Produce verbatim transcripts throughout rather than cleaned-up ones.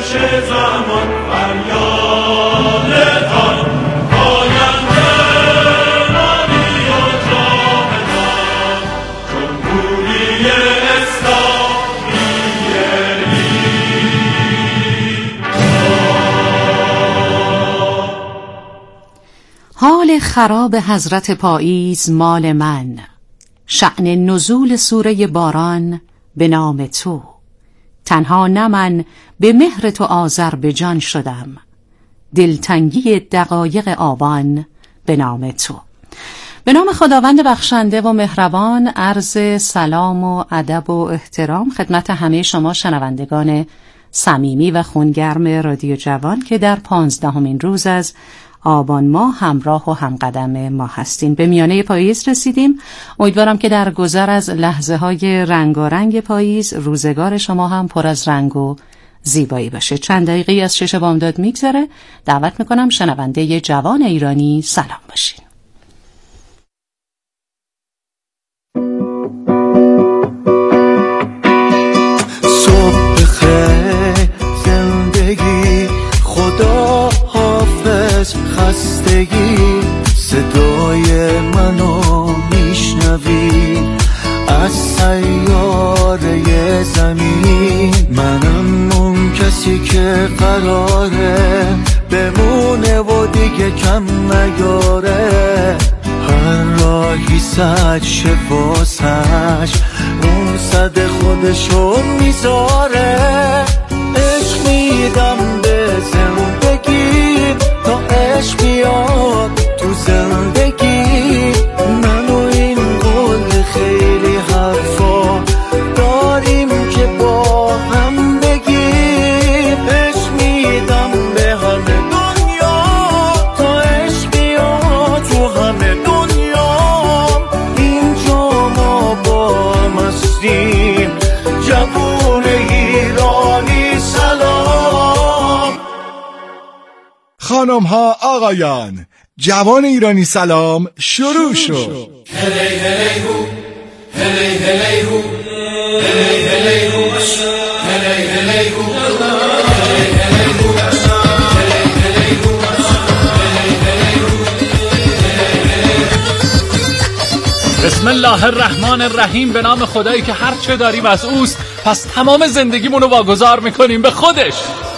چه زمان فریاد تان آینده مانی و جاودان جمهوری اسلامی ایران. حال خراب حضرت پاییز مال من، شأن نزول سوره باران به نام تو. تنها نه من به مهر تو آذربایجان شدم، دلتنگی دقایق آبان به نام تو. به نام خداوند بخشنده و مهربان عرض سلام و ادب و احترام خدمت همه شما شنوندگان صمیمی و خونگرم رادیو جوان که در پانزدهمین روز از آبان ماه همراه و همقدم ما هستین. به میانه پاییز رسیدیم. امیدوارم که در گذر از لحظه های رنگارنگ پاییز روزگار شما هم پر از رنگ و زیبایی باشه. چند دقیقه از شش بامداد میگذره. دعوت میکنم شنونده جوان ایرانی سلام باشین. صبح بخیر زندگی، خدا حافظ خستگی، صدای منو میشنوی از سیاره زمین. منم اون کسی که قراره بمونه و دیگه کم نیاره. هر راهی صد شفاسش اون صد خودشو میذاره. عشق میدم به زندگی تا عشق بیاد تو زندگی. من و این قول خیلی حرفا داریم که با هم بگیم. عشق میدم به همه دنیا تا عشق بیاد تو همه دنیا. اینجا ما با هم هستیم جوون ایرانی سلام. خانم ها آقایان، جوان ایرانی سلام شروع شد. هلی هلی هو هلی هلی هو هلی هلی هو هلی هلی هو بسم الله الرحمن الرحیم. به نام خدایی که هر چه داریم از اوست، پس تمام زندگیمونو واگذار میکنیم به خودش.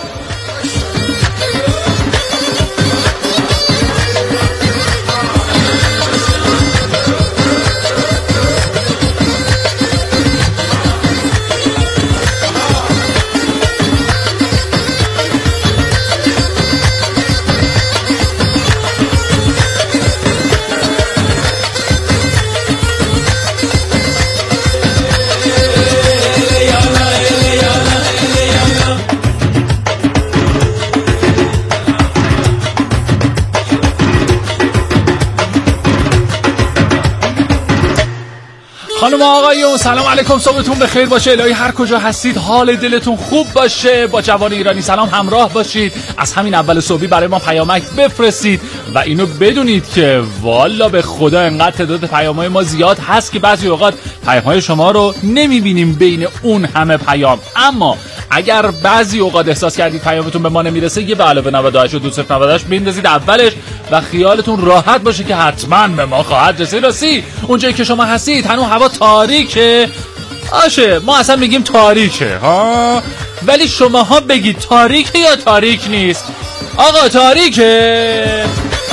خانم آقایون سلام علیکم، صبحتون بخیر باشه. الهی هر کجا هستید حال دلتون خوب باشه. با جوان ایرانی سلام همراه باشید. از همین اول صبحی برای ما پیامک بفرستید و اینو بدونید که والا به خدا انقدر تعداد پیام‌های ما زیاد هست که بعضی اوقات پیام‌های شما رو نمیبینیم بین اون همه پیام. اما اگر بعضی اوقات احساس کردید پیامتون به ما نمیرسه، یه به علاوه نود و هشت و دو صفر نود و هشت بندازید اولش و خیالتون راحت باشه که حتما به ما خواهد رسید. راستی اونجایی که شما هستید هنوز هوا تاریکه آشه، ما اصلا میگیم تاریکه ها، ولی شماها بگید تاریکه یا تاریک نیست. آقا تاریکه.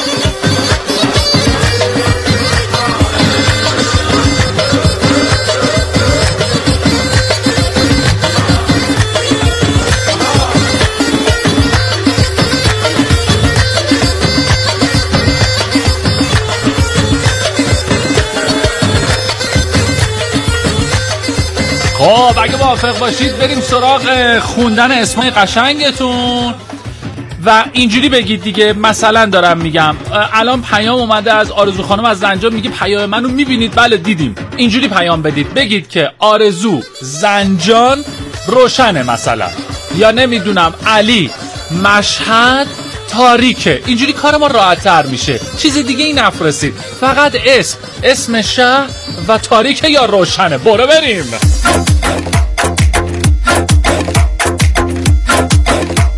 خب اگه موافق باشید بریم سراغ خوندن اسمای قشنگتون و اینجوری بگید دیگه. مثلا دارم میگم الان پیام اومده از آرزو خانم از زنجان، میگه پیام منو میبینید؟ بله دیدیم. اینجوری پیام بدید، بگید که آرزو زنجان روشنه مثلا، یا نمیدونم علی مشهد تاریکه. اینجوری کار ما راحت تر میشه. چیز دیگه ای نفرستید، فقط اسم اسم شهر و تاریکه یا روشنه. برو بریم.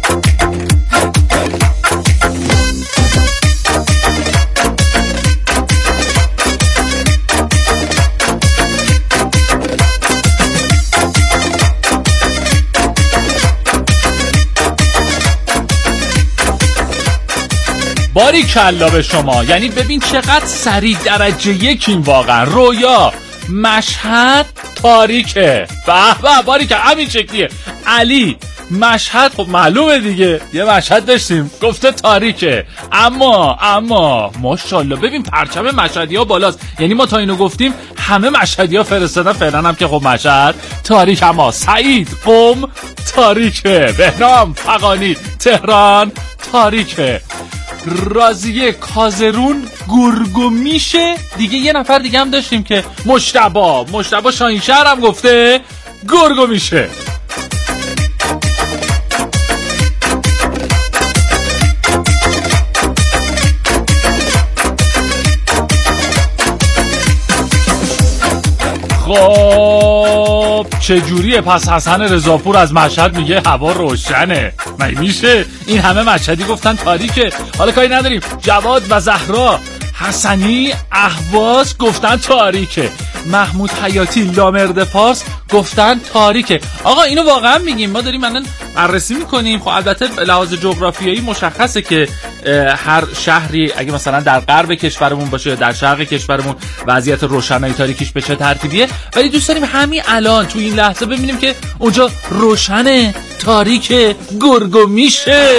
باریکلا به شما. یعنی ببین چقدر سریع درجه یکیم واقعا. رویا، مشهد، تاریکه. به به باریکلا همین شکلیه. علی مشهد خب معلومه دیگه، یه مشهد داشتیم گفته تاریکه. اما اما ماشاءالله ببین پرچم مشهدی ها بالاست. یعنی ما تا اینو گفتیم همه مشهدی ها فرستادن، فعلا هم که خب مشهد تاریک. اما سعید قم تاریکه، بهنام فغانی تهران تاریکه، راضیه کازرون گرگومیشه دیگه. یه نفر دیگه هم داشتیم که مجتبی مجتبی شاهینشهر هم گفته گرگومیشه. خب چجوریه پس؟ حسن رضاپور از مشهد میگه هوا روشنه. مگه میشه؟ این همه مشهدی گفتن تاریکه. حالا کاری نداریم. جواد و زهرا حسنی اهواز گفتن تاریکه. محمود حیاتی لامرد فارس گفتن تاریکه. آقا اینو واقعا میگیم؟ ما داریم الان بررسی میکنیم. خب البته لحاظ جغرافیایی مشخصه که هر شهری اگه مثلا در غرب کشورمون باشه در شرق کشورمون وضعیت روشنایی تاریکیش به چه ترتیبیه، ولی دوست داریم همین الان تو این لحظه ببینیم که اونجا روشنه، تاریکه، گرگومیشه.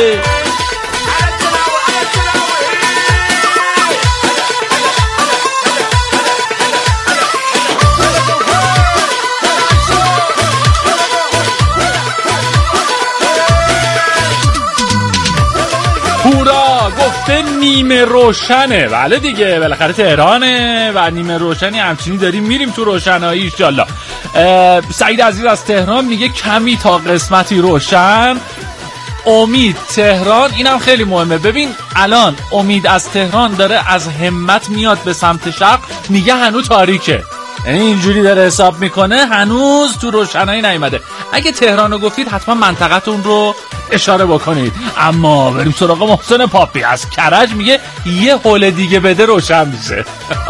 هورا گفته نیمه روشنه. بله دیگه بالاخره تهرانه و نیمه روشنی همچنین داریم میریم تو روشنایی انشالله. سعید عزیز از تهران میگه کمی تا قسمتی روشن. امید تهران اینم خیلی مهمه. ببین الان امید از تهران داره از همت میاد به سمت شرق، میگه هنوز تاریکه. یعنی اینجوری داره حساب میکنه هنوز تو روشنایی نیومده. اگه تهرانو گفتید حتما منطقتون رو اشاره بکنید. اما بریم سراغ محسن پاپی از کرج، میگه یه حوله دیگه بده روشن میشه.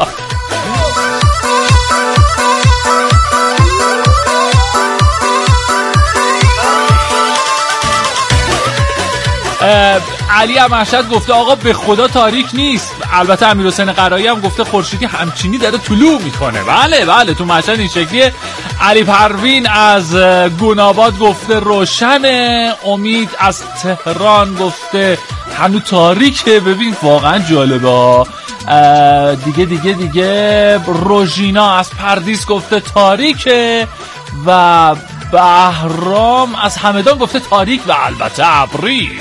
علی هم مشهد گفته آقا به خدا تاریک نیست. البته امیرحسین قرایی هم گفته خورشیدی همچینی داره طلوع میکنه. بله بله تو مشهد این شکلیه. علی پروین از گوناباد گفته روشنه. امید از تهران گفته هنوز تاریکه. ببین واقعا جالبه. دیگه دیگه دیگه روژینا از پردیس گفته تاریکه و بهرام از همدان گفته تاریک و البته ابری.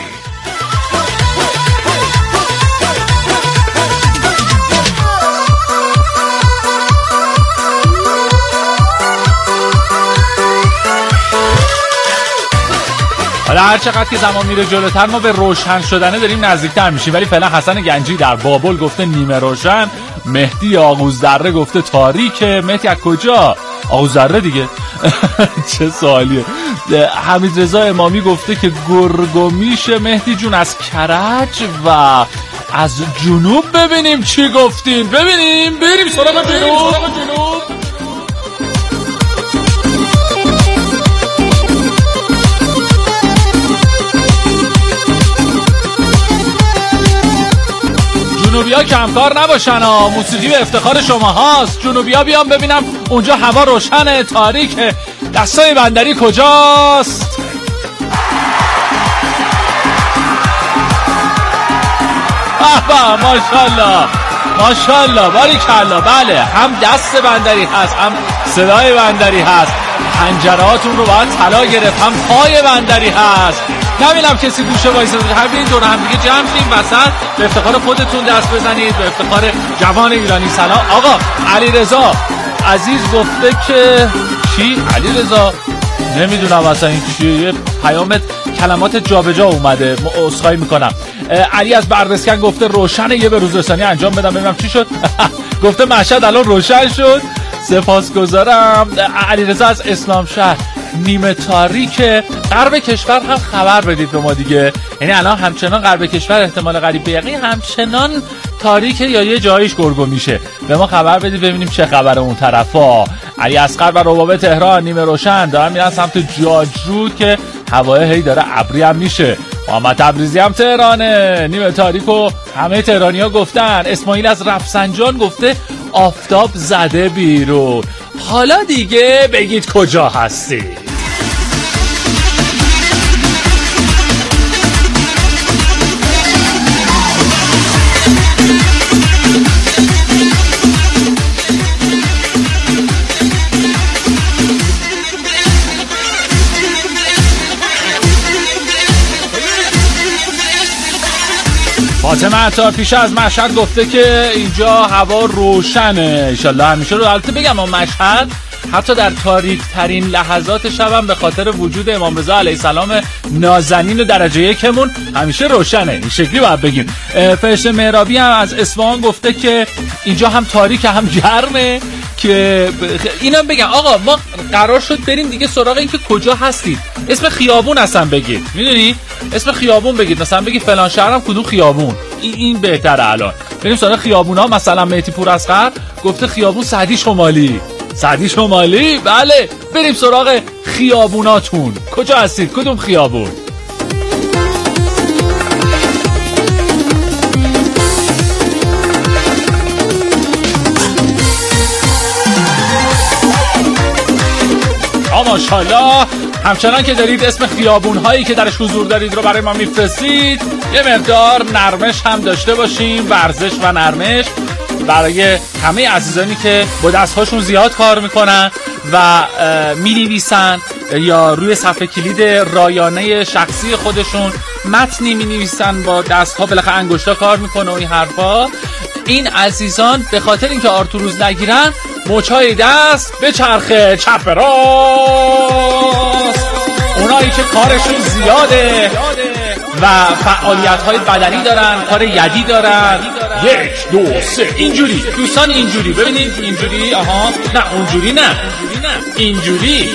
حالا هر چقدر که زمان میره جلوتر ما به روشن شدنه داریم نزدیکتر میشیم، ولی فعلا حسن گنجی در بابل گفته نیمه روشن. مهدی آغوزدره گفته تاریکه. مهدی از کجا؟ آغوزدره دیگه. چه سوالیه. حمید رضا امامی گفته که گرگومیشه. مهدی جون از کرج و از جنوب ببینیم چی گفتین. ببینیم بریم سراغ جنوب. جنوبیا کمکار نباشن ها، موسیقی به افتخار شما هاست. جنوبیا بیان ببینم اونجا هوا روشنه تاریکه. دستای بندری کجاست؟ آها ماشاءالله ماشاءالله باریکالله. بله هم دست بندری هست هم صدای بندری هست. پنجرهاتون رو باید طلا گرفت. هم پای بندری هست. نبینم کسی گوشه وایساده. همین دور هم دیگه جمع شیم وسط به افتخار خودتون دست بزنید، به افتخار جوان ایرانی. سلام آقا. علیرضا عزیز گفته که چی؟ علیرضا نمیدونم اصلا این چیه. یه پیامت کلمات جابجا اومده، عذرخواهی میکنم. علی از بردسکن گفته روشنه. یه به روز رسانی انجام بدم ببینم چی شد. گفته مشهد الان روشن شد. سپاسگزارم. علیرضا از اسلام شهر نیمه تاریکه. غرب کشور هم خبر بدید به ما دیگه. یعنی الان همچنان غرب کشور احتمال قریب به یقین همچنان تاریکه یا یه جایش گرگو میشه. به ما خبر بدید ببینیم چه خبره اون طرفا. علی اصغر و رباب تهران نیمه روشن دارن میرن سمت جاجرود که هوای هی داره ابری هم میشه. محمد تبریزی هم تهرانه، نیمه تاریک و همه تهرانی ها گفتن. اسماعیل از رفسنجان گفته آفتاب زده بیرون. حالا دیگه بگید کجا هستی؟ فاطمه عطار پیش از مشهد گفته که اینجا هوا روشنه انشالله همیشه رو. البته بگم اون مشهد حتی در تاریک ترین لحظات شبم به خاطر وجود امام رضا علیه السلام نازنین و درجه یکمون همیشه روشنه، این شکلی باید بگیم. فرشته مهرابی هم از اصفهان گفته که اینجا هم تاریک هم گرمه. که اینم بگم آقا ما قرار شد بریم دیگه سراغ این که کجا هستید. اسم خیابون اصلا بگید، میدونی اسم خیابون بگید، مثلا بگید فلان شهرم کدوم خیابون. این این بهتره. الان بریم سراغ خیابونا. مثلا مهدی پوراصغر گفته خیابون سعدی شمالی. سعدی شمالی، بله. بریم سراغ خیابوناتون. کجا هستید؟ کدوم خیابون؟ ماشاءالله. همچنان که دارید اسم خیابون هایی که درش حضور دارید رو برای ما میفرستید، یه مقدار نرمش هم داشته باشیم، ورزش و نرمش برای همه عزیزانی که با دستهاشون زیاد کار میکنن و مینویسن یا روی صفحه کلید رایانه شخصی خودشون متنی مینویسن با دستها، بالاخره انگشتا کار میکنه و این حرفا. این عزیزان به خاطر اینکه آرتوروز نگیرن، مچای دست به چرخه چپ راست. اونایی که کارشون زیاده و فعالیت های بدنی دارن، کار یدی دارن، یک دو سه اینجوری دوستان، اینجوری ببینید، اینجوری، آها نه اونجوری، نه اینجوری.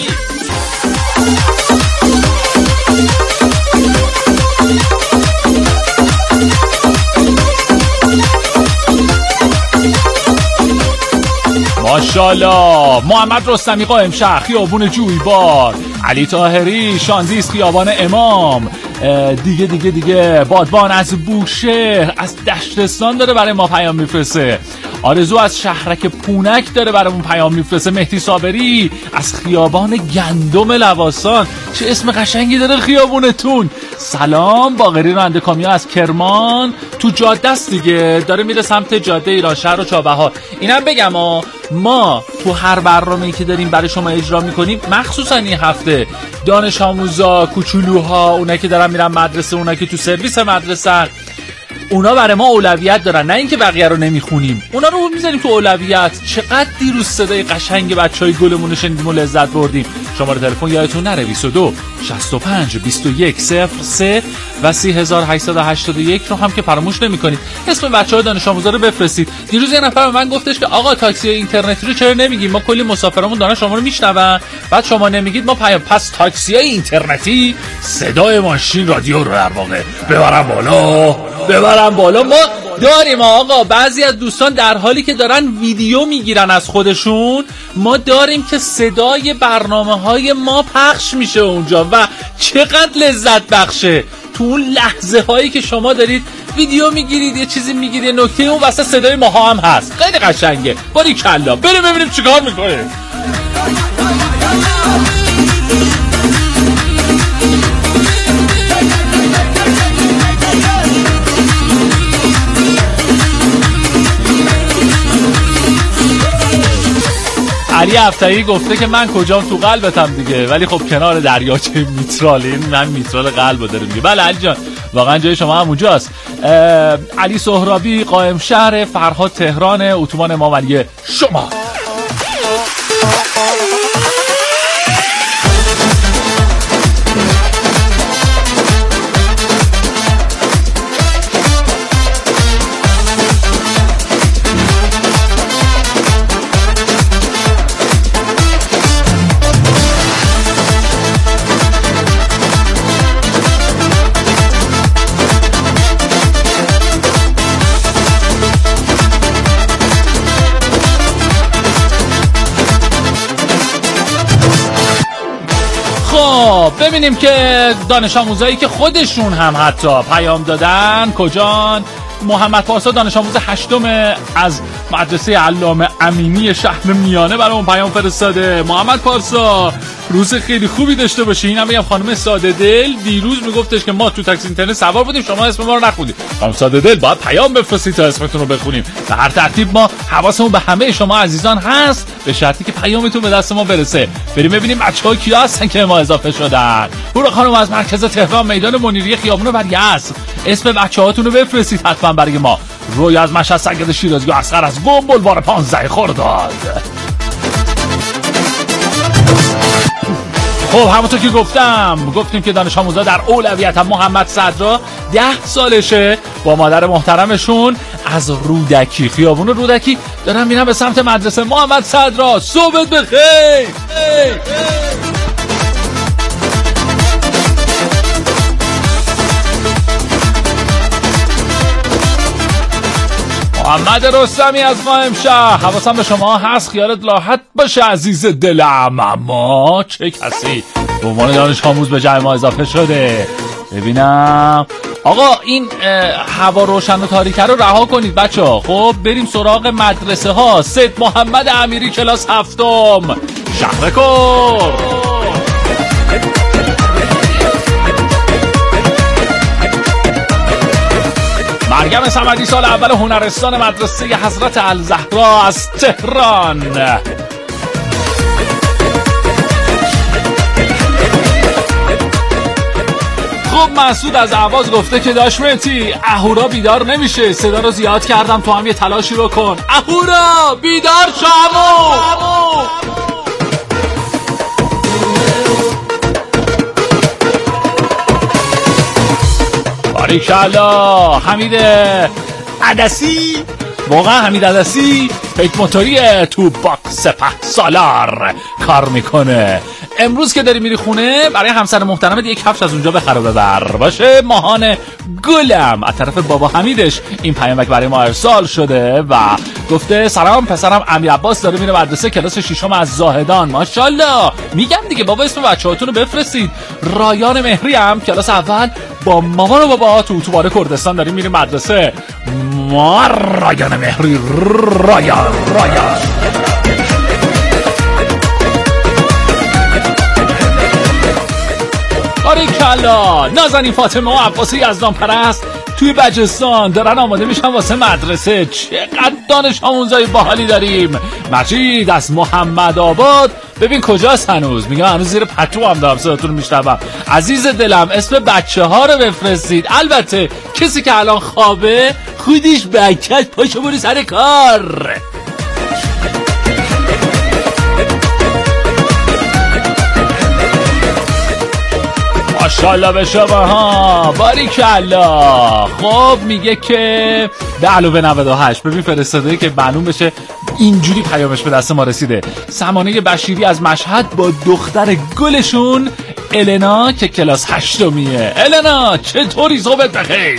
ماشاءالله. محمد رستمی قائم شهر خیابون جویبار، علی طاهری شانزیس خیابان امام، دیگه دیگه دیگه بادبان از بوشهر، از دشتستان داره برای ما پیام میفرسته. آرزو از شهرک پونک داره برامون پیام میفرسته. مهدی صابری از خیابان گندم لواسان، چه اسم قشنگی داره خیابونتون. سلام. باقری راننده کامیون از کرمان، تو جاده است دیگه، داره میره سمت جاده ایرانشهر و چابهار. اینم بگم ها، ما تو هر برنامه‌ای که داریم برای شما اجرا میکنیم، مخصوصا این هفته دانش آموزا، کوچولوها، اونایی که دارن میرن مدرسه، اونایی که تو سرویس مدرسه، اونا برای ما اولویت دارن، نه اینکه بقیه رو نمیخونیم، اونا رو میذاریم تو اولویت. چقدر دیروز صدای قشنگ بچهای گلمون رو شنیدیم و لذت بردیم. شماره تلفن یادتون نره بیست و دو شصت و پنج بیست و یک صفر سه و سی هزار و هشتصد و هشتاد و یک رو هم که فراموش نمی‌کنید. اسم بچه‌ها دانش آموزا رو بفرستید. دیروز یه نفر به من گفتش که آقا تاکسی اینترنتی رو چرا نمیگیم؟ ما کلی مسافرامون دانش شما رو میشنون، بعد شما نمیگید. ما پیام پس تاکسی اینترنتی صدای ماشین رادیو رو در واقع ببرن بالا، ببرن بالا. ما داریم آقا، بعضی از دوستان در حالی که دارن ویدیو میگیرن از خودشون، ما داریم که صدای برنامه‌های ما پخش میشه اونجا و چقدر لذت بخشه. تو اون لحظه هایی که شما دارید ویدیو میگیرید، یه چیزی میگیرید، نکته اون واسه صدای ماها هم هست، خیلی قشنگه. باریکلا. بریم ببینیم چیکار میکنه. علی افتایی گفته که من کجام، تو قلبتم دیگه، ولی خب کنار دریاچه میترال. این من میترال قلبو داره میگه. بله علی جان، واقعا جای شما هم اونجاست. علی سهرابی قائم شهر، فرهاد تهران، اتوبان امام علی شما. ببینیم که دانش آموزایی که خودشون هم حتی پیام دادن کجان. محمد پارسا دانش آموز هشتم از مدرسه علامه امینی شهر میانه برامون پیام فرستاده. محمد پارسا روز خیلی خوبی داشته باشی. اینم میگم خانم ساده دل دیروز میگفتش که ما تو تاکسی اینترنت سوار بودیم شما اسم ما رو نخوندید. خانم ساده دل باید پیام بفرستید تا اسمتون رو بخونیم. به هر ترتیب ما حواسمون به همه شما عزیزان هست به شرطی که پیامتون به دست ما برسه. بریم ببینیم بچه‌ها کیا هستن که ما اضافه شدن. برو خانم از مرکز تهران میدان منیری خیابون ولیعصر اسم بچه‌هاتون رو بفرستید حتما برای ما. روی از مشهد سگد شیرازی و اصغر از قم بلوار پانزده خرداد. خب همونطور که گفتم گفتیم که دانش آموزا در اولویت هم محمد صدرا ده سالشه با مادر محترمشون از رودکی خیابون رودکی دارن میرن به سمت مدرسه. محمد صدرا صبحت بخیر. محمد رستمی از قائم شهر حواسم به شما هست خیالت راحت باشه عزیز دلم. اما چه کسی به عنوان دانش آموز به جمع ما اضافه شده؟ ببینم آقا این هوا روشن و تاریکه رو رها کنید بچه ها. خب بریم سراغ مدرسه ها. سید محمد امیری کلاس هفتم شهرکور. مریم صمدی سال اول هنرستان مدرسه حضرت الزهرا از تهران. خب مسعود از اهواز گفته که داشمتی اهورا بیدار نمیشه صدا رو زیاد کردم تو هم یه تلاشی رو کن. اهورا بیدار شامو. باریکالله حمید عدسی واقعا حمید عدسی پیک موتوری تو باک سپه سالار کار میکنه. امروز که داری میری خونه برای همسر محترمت یک کفش از اونجا بخره ببر باشه. ماهان گلم از طرف بابا حمیدش این پیامک برای ما ارسال شده و گفته سلام پسرم امیر عباس داره میره مدرسه کلاس ششم از زاهدان. ماشاءالله میگم دیگه بابا اسم بچه‌هاتون رو بفرستید. رایان مهری هم کلاس اول با مامان و بابا تو اتوبان کردستان داریم میریم مدرسه. ما رایان مهری رایان رایان باریکالله. نازنین فاطمه و عباسی یزدان پرست توی بجستان دارن آماده میشن واسه مدرسه. چقدر دانش آموزای باحالی داریم. مجید از محمد آباد ببین کجاست هنوز. میگم هنوز زیر پتو هم دارم صداتون رو میشنوم. عزیز دلم اسم بچه ها رو بفرستید. البته کسی که الان خوابه خودش بکش پاشو برو سر کار. ماشاءالله به شما ها باریکالله. خب میگه که به علاوه نود و هشت ببین فرستاده که معلوم بشه اینجوری پیامش به دست ما رسیده. سمانه بشیری از مشهد با دختر گلشون النا که کلاس هشتمیه. النا چطوری؟ صبحت بخیر.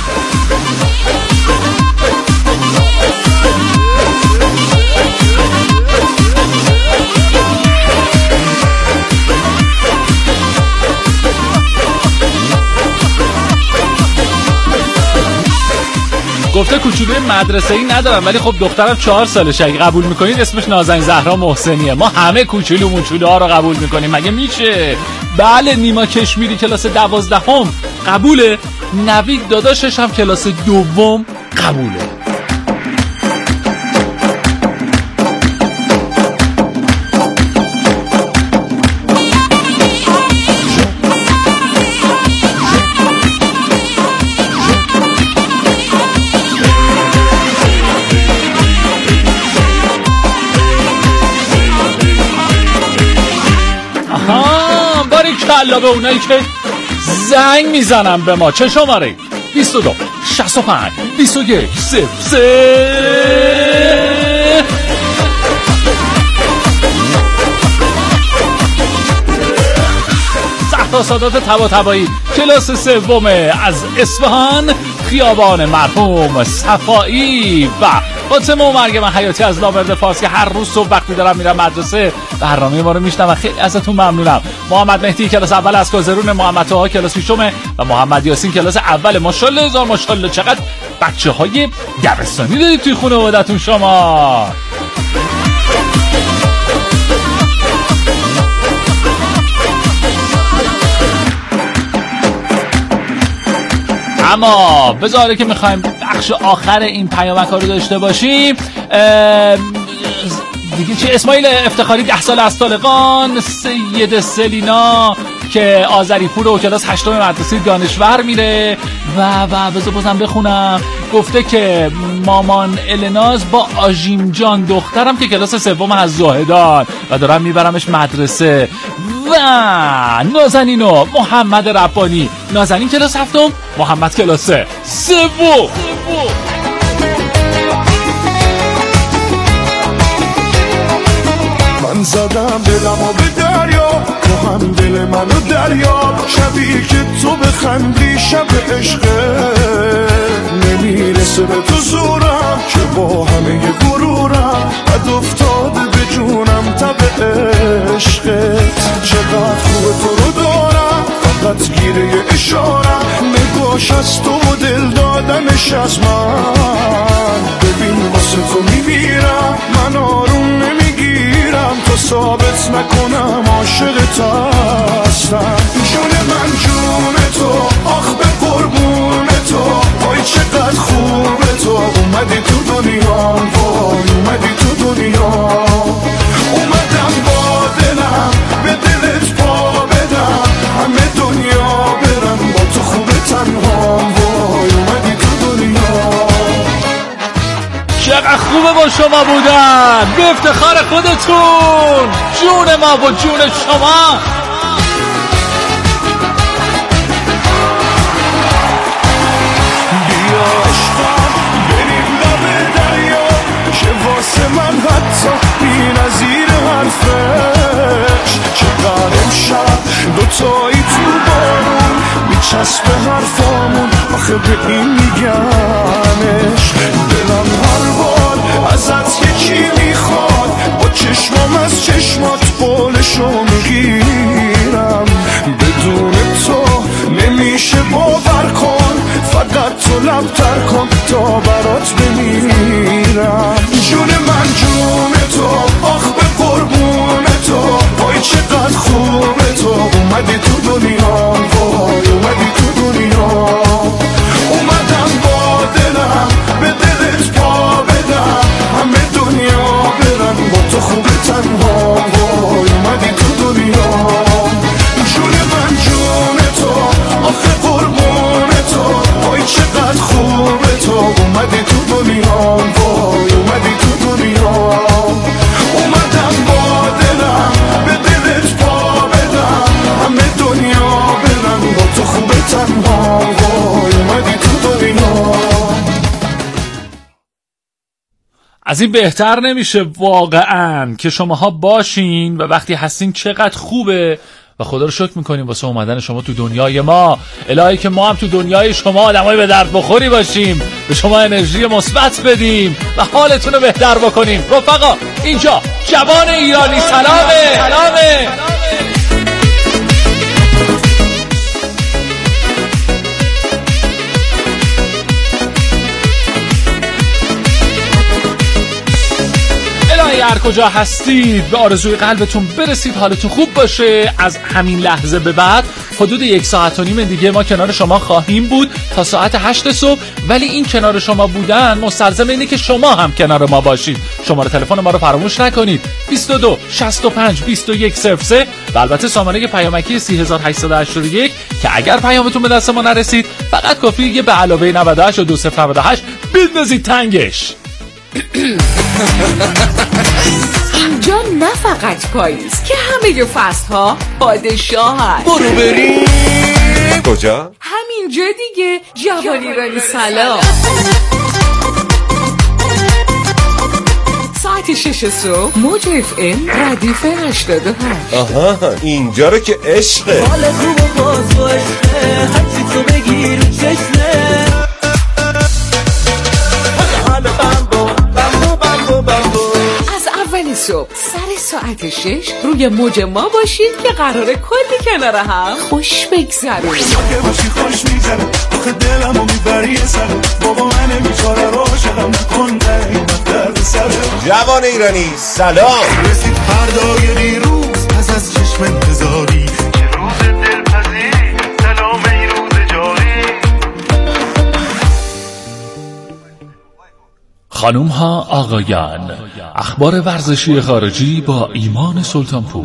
گفته کوچولوی مدرسه‌ای ندارم ولی خب دخترم چهار سالشه اگه قبول میکنید اسمش نازنین زهرا محسنیه. ما همه کوچولو موچولوها رو قبول میکنیم مگه میشه؟ بله نیما کشمیری کلاس دوازدهم قبوله. نوید داداشش هم کلاس دوم قبوله. باریکالله به اونایی که زنگ میزنن به ما. چه شماره؟ بیست و دو شصت و پنج بیست و یک صفر سه. شهرها سادات طباطبایی کلاس سوم از اصفهان، خیابان مرحوم صفایی و فاطمه و مریم حیاتی از لاورد فارس که هر روز صبح وقتی دارم میرم مدرسه برنامه ما رو میشنم و خیلی ازتون ممنونم. محمد مهدی کلاس اول از کازرون، محمد طاها کلاس ششم و محمد یاسین کلاس اول. ماشاءالله هزار ماشاءالله، چقدر بچه‌های دبستانی دارید توی خانواده‌تون شما. اما بذاره که میخوایم بخش آخر این پیامک ها رو داشته باشیم دیگه. چه اسماعیل افتخاری ده سال از طالقان، سید سلینا که آذری پور و کلاس هشتم مدرسه دانشور میره و و بذار بازم بخونم. گفته که مامان الناز با آژیم جان دخترم که کلاس سوم از زاهدان و دارم میبرمش مدرسه. و نازنینو محمد ربانی، نازنین کلاس هفتم، محمد کلاس سوم. من زدم دلم و به دریا، تو هم دل منو دریا، شبیه که تو بخندی شب عشقه نمیرسه به تو زورم که با همه غرورم بد افتاده به جونم تب عشقت. چقدر خوب تو رو دارم فقط گیره اشارم، نگاش از تو و دل دادنش از من. ببین واسه تو میمیرم، من آروم نمیگیرم تا ثابت نکنم عاشقت هستم. جون من جون تو، آخ به قربون تو، وای چقدر خوبه تو، اومدی تو دنیا، وای اومدی تو دنیا. اومدم با دلم به دلت پا بدم، همه دنیا برم با تو خوبه تنها، وای اومدی تو دنیا. چقدر خوبه با شما بودن، به افتخار خودتون، جون ما و جون شما. بیا عشقم بریم لب دریا، که واسه من حتی بی نظیر حرفش. چقدر امشب دوتایی تو بارون میچسبه حرفامون، آخه به این میگنش. دلم هر بار ازت یکی میخواد، با چشمام از چشمات بالشو میگیرم. بدون تو نمیشه باور کن، فقط تو لبتر کن تا برات بمیرم. جون من جون تو، آخ به قربون تو، وای چقدر خوبه تو، اومدی تو دنیا، وای اومدی تو دنیا. اومدم با دلم به دلت پا بدم، همه دنیا برن با تو خوبه تنها، وای اومدی تو دنیا. جون من جون تو، آخه قربون تو، وای چقدر خوبه تو، اومدی تو دنیا، وای اومدی تو دنیا. اومدم با دلم به دلت پا بدم، همه دنیا برن با تو خوبه تنها، وای اومدی تو دنیا. از این بهتر نمیشه واقعا که شماها باشین و وقتی هستین چقدر خوبه و خدا رو شکر میکنیم واسه اومدن شما تو دنیای ما. الهی که ما هم تو دنیای شما آدمای به درد بخوری باشیم، به شما انرژی مثبت بدیم و حالتون رو بهتر بکنیم. رفقا اینجا جوان ایرانی سلامه سلامه. هر کجا هستید به آرزوی قلبتون برسید، حالتون خوب باشه. از همین لحظه به بعد حدود یک ساعت و نیم دیگه ما کنار شما خواهیم بود تا ساعت هشت صبح، ولی این کنار شما بودن مستلزم اینه که شما هم کنار ما باشید. شماره تلفن ما رو فراموش نکنید، بیست و دو شصت و پنج بیست و یک صفر سه و البته سامانه پیامکی سی هزار و هشتصد و هشتاد و یک که اگر پیامتون به دست ما نرسید فقط کافیه یه به علاوه نود و هشت و دو صفر نود و هشت بندازید تنگش. اینجا نه فقط پاییز که همه جو فصل ها پادشاه هست. برو بریم کجا؟ همینجا دیگه. جوان ایرانی سلام. ساعت ساعت شش صبح موج اف ام ردیف هشتاد و هشت. آها اینجا رو که عشقه. حال خوب و باز و عشقه هرچی تو بگیر چشمه. حال بمبو بمبو بمبو بمبو. از اول صبح سر ساعت شش روی موج ما باشید که قراره کلی کنار هم خوش بگذرونیم. که باشی خوش میگذره آخه دلمو میبری سر بابا من بیچاره عاشقم نکن قیمت درد سر. جوان ایرانی سلام. رسید فردای دیروز پس از چشم انتظاری که روز دلپذیری سلام این روز جاری. خانوم ها آقایان، اخبار ورزشی خارجی با ایمان سلطانپور.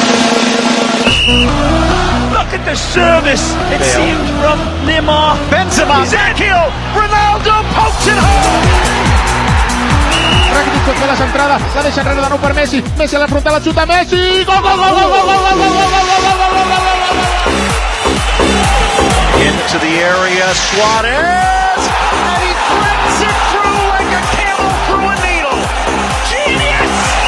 Look at the service. It seems from Neymar. Benzema. Ezekiel. Ronaldo pokes it home. Rakitic con la centrada, la deixa enredando per Messi. Messi alla fronte, la chuta Messi. Gol gol gol gol gol gol gol gol. Into the area, Suarez. And he threads it through like a camel through a needle. Genius.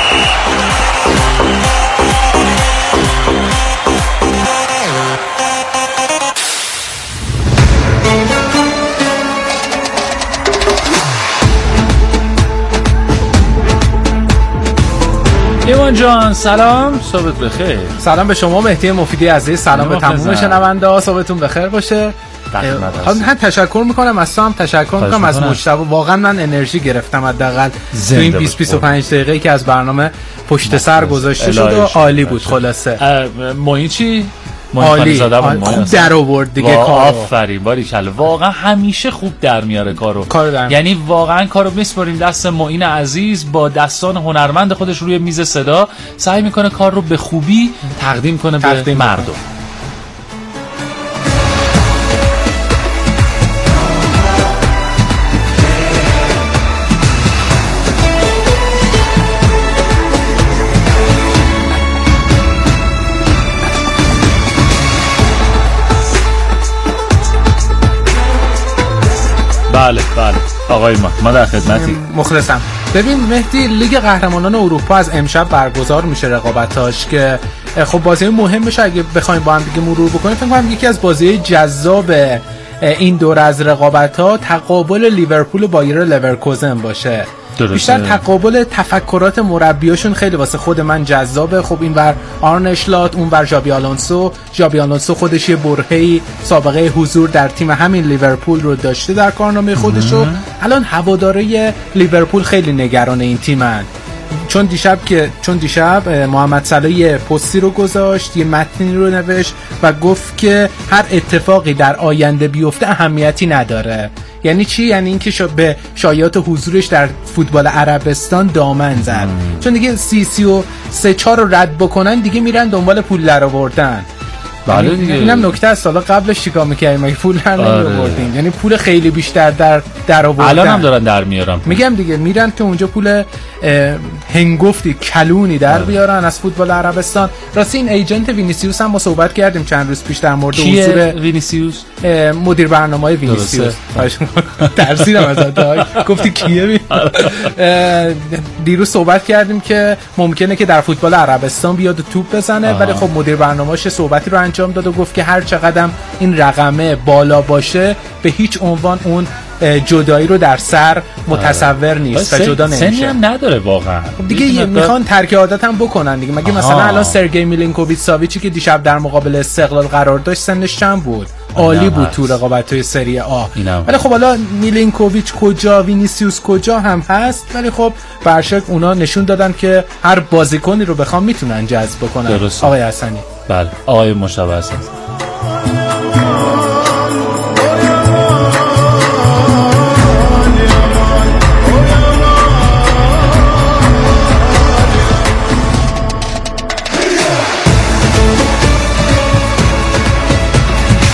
ایمان جان سلام، صبحت بخیر. سلام به شما مهدی مفیدی عزیز، سلام به تمام شنونده، صبحتون بخیر باشه. هم تشکر میکنم از تو، هم تشکر میکنم از مجتبی. واقعا من انرژی گرفتم حداقل تو این بیست بیست و پنج دقیقه‌ای که از برنامه پشت سر گذاشته شد و عالی بود. خلاصه موین چی؟ عالی، خوب در آورد دیگه کارو. آفرین باریکلا، واقعا همیشه خوب در میاره کارو. کار یعنی واقعا کارو میسپاریم دست معین عزیز، با دستان هنرمند خودش روی میز صدا سعی میکنه کار رو به خوبی تقدیم کنه تقدیم به مردم. بله بله آقای ما ما در خدمتی. مخلصم. ببین مهدی، لیگ قهرمانان اروپا از امشب برگزار میشه رقابتاش که خب بازی مهم بشه. اگه بخوایم با هم دیگه مرور بکنیم فکر کنم یکی از بازی جذاب این دور از رقابت‌ها تقابل لیورپول و بایر لورکوزن باشه. درسته. بیشتر تقابل تفکرات مربیاشون خیلی واسه خود من جذابه. خب این ور آرن شلات، اون ور ژابی آلونسو. ژابی آلونسو خودش یه برهه‌ای سابقه حضور در تیم همین لیورپول رو داشته در کارنامه خودش و الان هواداره لیورپول خیلی نگران این تیمن. چون دیشب که چون دیشب محمد صلاح یه پستی رو گذاشت، یه متنی رو نوشت و گفت که هر اتفاقی در آینده بیفته اهمیتی نداره. یعنی چی؟ یعنی اینکه شا به شایعات حضورش در فوتبال عربستان دامن زد. چون دیگه سی سی و سه چهار رو رد بکنن دیگه میرن دنبال پول درآوردن. بله دیگه. اینم نکته است. حالا قبلش چیکار می‌کردیم؟ مگه پول در نمی‌آوردیم؟ یعنی پول خیلی بیشتر در در آوردن. الان هم دارن در میارن. میگم دیگه میرن که اونجا پول هنگفتی کلونی در بیارن از فوتبال عربستان. راستی این ایجنت وینیسیوس هم ما صحبت کردیم چند روز پیش در مورد حضور وینیسیوس، مدیر برنامه‌های وینیسیوس. ترسیدم ازت. گفتی کیه؟ دیروز صحبت کردیم که ممکنه که در فوتبال عربستان بیاد توپ بزنه، ولی خب مدیر برنامه‌اش صحبتی رو انجام داد و گفت که هر چقدر این رقمه بالا باشه به هیچ عنوان اون جدایی رو در سر متصور نیست و جدا نمیشه. سنی هم نداره واقعا دیگه. میخوان ترک عادت هم بکنن دیگه. مگه مثلا الان سرگئی میلینکوویچ ساویچی که دیشب در مقابل استقلال قرار داشت سنش چند بود؟ عالی بود تو رقابت‌های سری آ. ولی خب حالا میلینکوویچ کجا، وینیسیوس کجا هم هست، ولی خب برشک اونا نشون دادن که هر بازیکنی رو بخوام میتونن جذب بکنن. آقای حسنی. بله آقای مشتبه حسنی.